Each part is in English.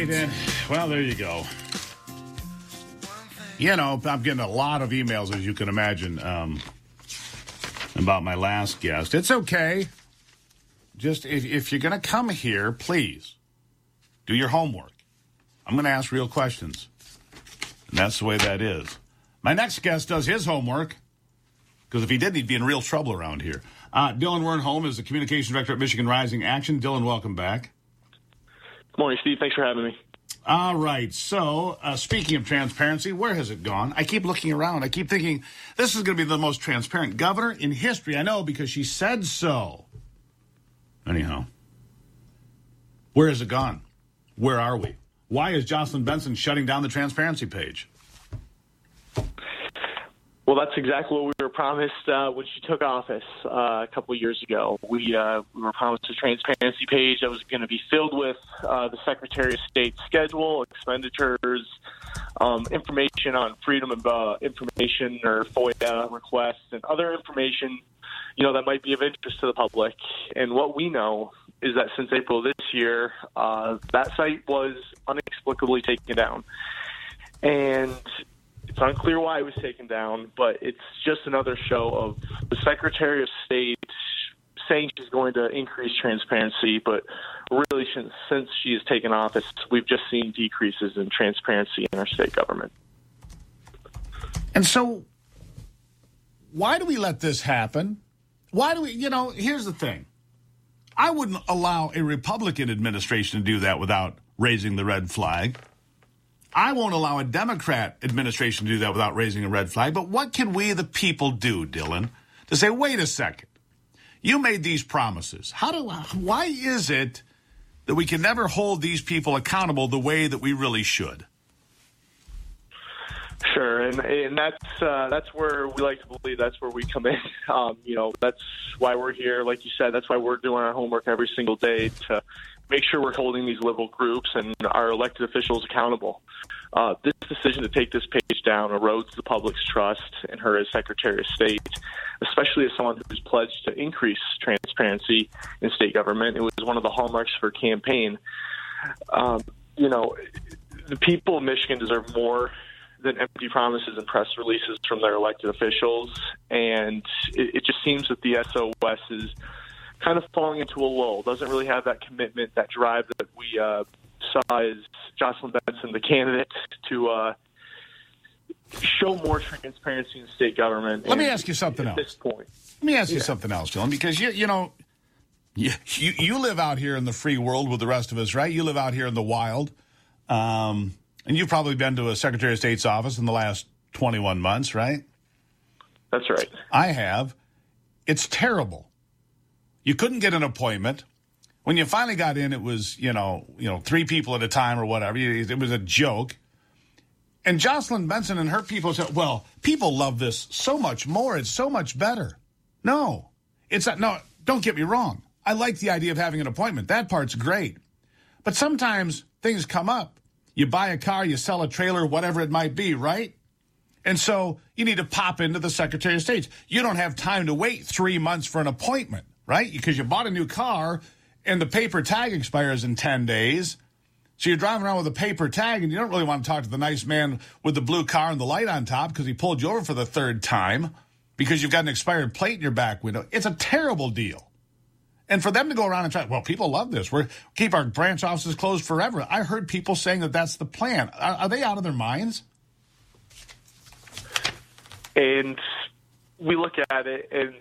right, and, well, there you go. You know, I'm getting a lot of emails, as you can imagine, about my last guest. It's okay. Just, if you're going to come here, please, do your homework. I'm going to ask real questions. And that's the way that is. My next guest does his homework, because if he didn't, he'd be in real trouble around here. Dylan Wernholm is the Communications Director at Michigan Rising Action. Dylan, welcome back. Good morning, Steve. Thanks for having me. All right. So, speaking of transparency, where has it gone? I keep looking around. I keep thinking, this is going to be the most transparent governor in history. I know, because she said so. Anyhow, where has it gone? Where are we? Why is Jocelyn Benson shutting down the transparency page? Well, that's exactly what we were promised when she took office a couple of years ago. We were promised a transparency page that was going to be filled with the Secretary of State's schedule, expenditures, information on freedom of information or FOIA requests, and other information, that might be of interest to the public. And what we know is that since April of this year, that site was inexplicably taken down. And it's unclear why it was taken down, but it's just another show of the Secretary of State saying she's going to increase transparency, but really since she has taken office, we've just seen decreases in transparency in our state government. And so why do we let this happen? Why do we, here's the thing. I wouldn't allow a Republican administration to do that without raising the red flag. I won't allow a Democrat administration to do that without raising a red flag. But what can we, the people, do, Dylan, to say, wait a second, you made these promises. Why is it that we can never hold these people accountable the way that we really should? Sure, and that's where we like to believe that's where we come in. That's why we're here. Like you said, that's why we're doing our homework every single day to make sure we're holding these liberal groups and our elected officials accountable. This decision to take this page down erodes the public's trust in her as Secretary of State, especially as someone who's pledged to increase transparency in state government. It was one of the hallmarks of her campaign. The people of Michigan deserve more than empty promises and press releases from their elected officials, and it just seems that the SOS is kind of falling into a lull. Doesn't really have that commitment, that drive that we saw as Jocelyn Benson, the candidate, to show more transparency in state government. Let me ask you something else. At this point, let me ask you something else, Dylan, because you live out here in the free world with the rest of us, right? You live out here in the wild, and you've probably been to a Secretary of State's office in the last 21 months, right? That's right. I have. It's terrible. You couldn't get an appointment. When you finally got in, it was, 3 people at a time or whatever. It was a joke. And Jocelyn Benson and her people said, well, people love this so much more. It's so much better. No, it's not. No, don't get me wrong. I like the idea of having an appointment. That part's great. But sometimes things come up. You buy a car, you sell a trailer, whatever it might be, right? And so you need to pop into the Secretary of State. You don't have time to wait 3 months for an appointment, right? Because you bought a new car and the paper tag expires in 10 days. So you're driving around with a paper tag and you don't really want to talk to the nice man with the blue car and the light on top because he pulled you over for the 3rd time because you've got an expired plate in your back window. It's a terrible deal. And for them to go around and try, well, people love this. We keep our branch offices closed forever. I heard people saying that that's the plan. Are they out of their minds? And we look at it and,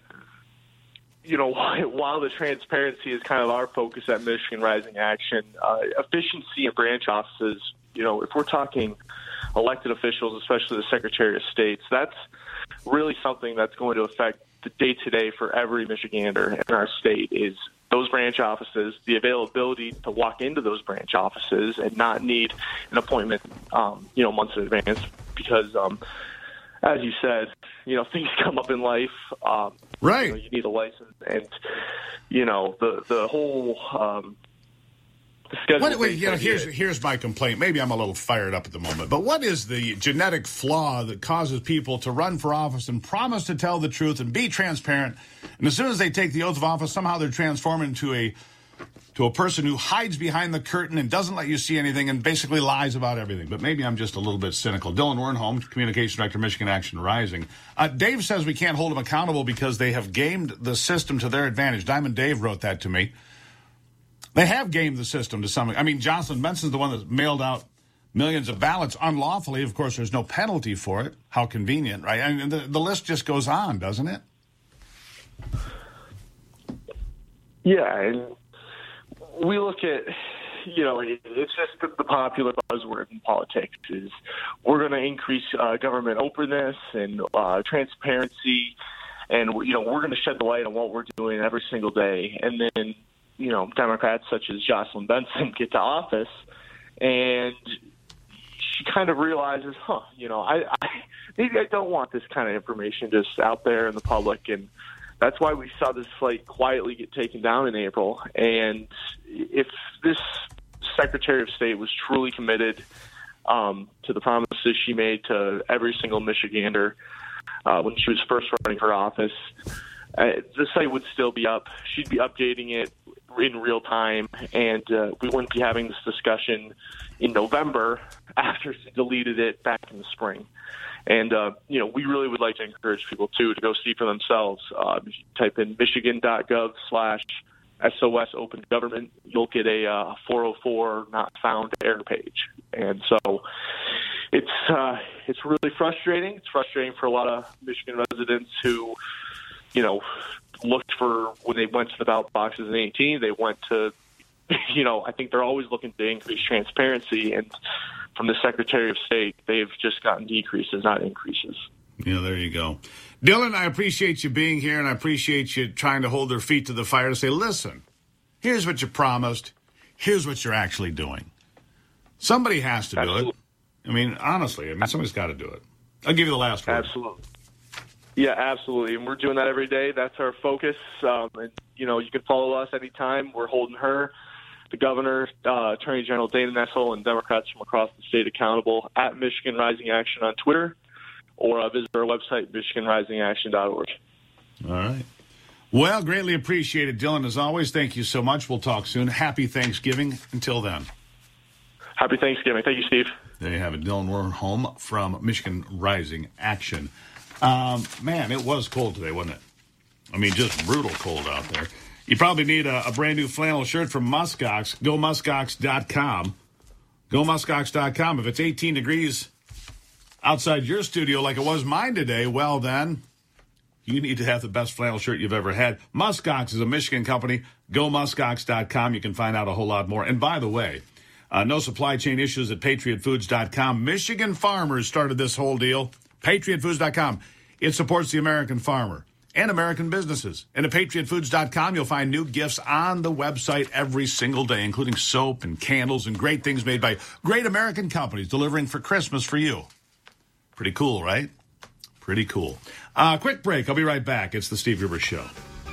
while the transparency is kind of our focus at Michigan Rising Action, efficiency in branch offices, if we're talking elected officials, especially the Secretary of State, that's really something that's going to affect the day-to-day for every Michigander in our state is those branch offices, the availability to walk into those branch offices and not need an appointment, months in advance because, as you said, things come up in life. Right. You need a license and, the whole Here's my complaint. Maybe I'm a little fired up at the moment, but what is the genetic flaw that causes people to run for office and promise to tell the truth and be transparent, and as soon as they take the oath of office, somehow they're transformed into to a person who hides behind the curtain and doesn't let you see anything and basically lies about everything. But maybe I'm just a little bit cynical. Dylan Wernholm, Communication Director, Michigan Action Rising. Dave says we can't hold them accountable because they have gamed the system to their advantage. Diamond Dave wrote that to me. They have gamed the system to some extent. I mean, Jocelyn Benson's the one that mailed out millions of ballots unlawfully. Of course, there's no penalty for it. How convenient, right? I mean, the list just goes on, doesn't it? Yeah, and we look at, it's just the popular buzzword in politics is we're going to increase government openness and transparency, and, we're going to shed the light on what we're doing every single day. And then, Democrats such as Jocelyn Benson get to office, and she kind of realizes, maybe I don't want this kind of information just out there in the public, and that's why we saw this fight quietly get taken down in April. And if this Secretary of State was truly committed to the promises she made to every single Michigander when she was first running for office, the site would still be up. She'd be updating it in real time, and we wouldn't be having this discussion in November after she deleted it back in the spring. And, we really would like to encourage people, too, to go see for themselves. Type in michigan.gov/SOS Open Government. You'll get a 404 not found error page. And so it's really frustrating. It's frustrating for a lot of Michigan residents who, looked for, when they went to the ballot boxes in 2018, they went to, I think they're always looking to increase transparency. And from the Secretary of State, they've just gotten decreases, not increases. Yeah, there you go. Dylan, I appreciate you being here, and I appreciate you trying to hold their feet to the fire to say, listen, here's what you promised. Here's what you're actually doing. Somebody has to do it. I mean, honestly, somebody's got to do it. I'll give you the last word. Absolutely. Yeah, absolutely. And we're doing that every day. That's our focus. And, you can follow us anytime. We're holding her, the governor, Attorney General Dana Nessel, and Democrats from across the state accountable at Michigan Rising Action on Twitter, or visit our website, michiganrisingaction.org. All right. Well, greatly appreciated, Dylan. As always, thank you so much. We'll talk soon. Happy Thanksgiving. Until then. Happy Thanksgiving. Thank you, Steve. There you have it. Dylan Wernholm from Michigan Rising Action. Man, it was cold today, wasn't it? I mean, just brutal cold out there. You probably need a brand new flannel shirt from Muskox. Go Muskox.com. Go Muskox.com. If it's 18 degrees outside your studio like it was mine today, well then, you need to have the best flannel shirt you've ever had. Muskox is a Michigan company. Go Muskox.com. You can find out a whole lot more. And by the way, no supply chain issues at PatriotFoods.com. Michigan farmers started this whole deal. PatriotFoods.com. It supports the American farmer and American businesses. And at PatriotFoods.com, you'll find new gifts on the website every single day, including soap and candles and great things made by great American companies delivering for Christmas for you. Pretty cool, right? Pretty cool. Quick break. I'll be right back. It's the Steve Gruber Show.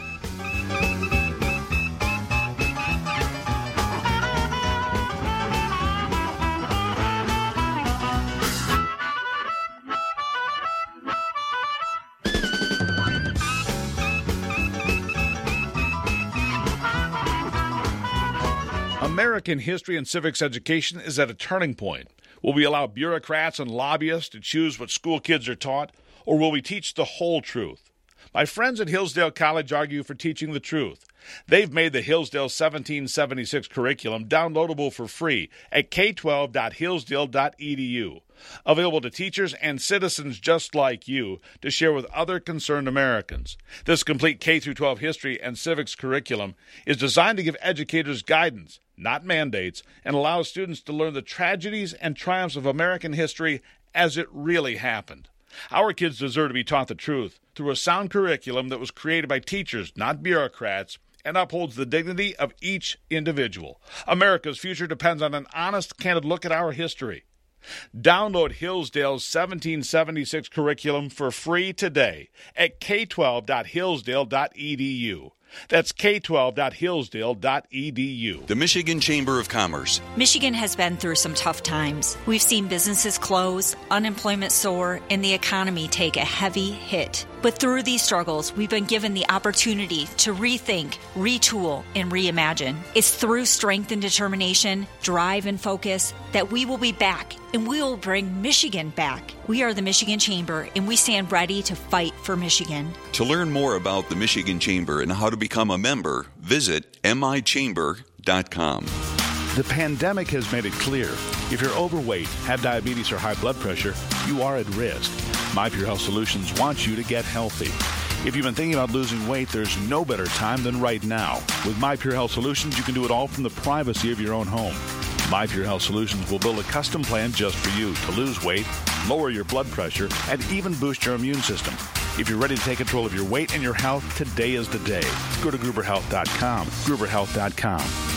American history and civics education is at a turning point. Will we allow bureaucrats and lobbyists to choose what school kids are taught, or will we teach the whole truth? My friends at Hillsdale College argue for teaching the truth. They've made the Hillsdale 1776 curriculum downloadable for free at k12.hillsdale.edu. Available to teachers and citizens just like you to share with other concerned Americans. This complete K-12 history and civics curriculum is designed to give educators guidance, not mandates, and allows students to learn the tragedies and triumphs of American history as it really happened. Our kids deserve to be taught the truth through a sound curriculum that was created by teachers, not bureaucrats, and upholds the dignity of each individual. America's future depends on an honest, candid look at our history. Download Hillsdale's 1776 curriculum for free today at k12.hillsdale.edu. That's k12.hillsdale.edu. The Michigan Chamber of Commerce. Michigan has been through some tough times. We've seen businesses close, unemployment soar, and the economy take a heavy hit. But through these struggles, we've been given the opportunity to rethink, retool, and reimagine. It's through strength and determination, drive and focus that we will be back, and we will bring Michigan back. We are the Michigan Chamber, and we stand ready to fight for Michigan. To learn more about the Michigan Chamber and how to become a member, visit michamber.com. The pandemic has made it clear. If you're overweight, have diabetes or high blood pressure, you are at risk. My Pure Health Solutions wants you to get healthy. If you've been thinking about losing weight, there's no better time than right now. With My Pure Health Solutions, you can do it all from the privacy of your own home. My Pure Health Solutions will build a custom plan just for you to lose weight, lower your blood pressure, and even boost your immune system. If you're ready to take control of your weight and your health, today is the day. Go to GruberHealth.com. GruberHealth.com.